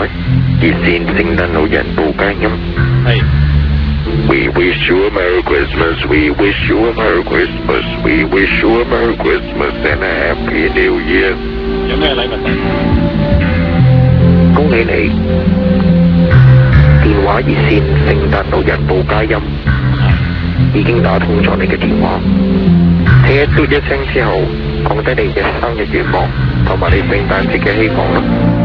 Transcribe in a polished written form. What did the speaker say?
熱線聖誕老人報佳音。 係。 We wish you a Merry Christmas. We wish you a Merry Christmas. We wish you a Merry Christmas and a Happy New Year。 有咩禮物送？ 恭喜你！電話熱線聖誕老人報佳音已經打通咗你嘅電話。請一嘟一聲之後，講低你嘅生日願望同埋你聖誕節嘅希望啦。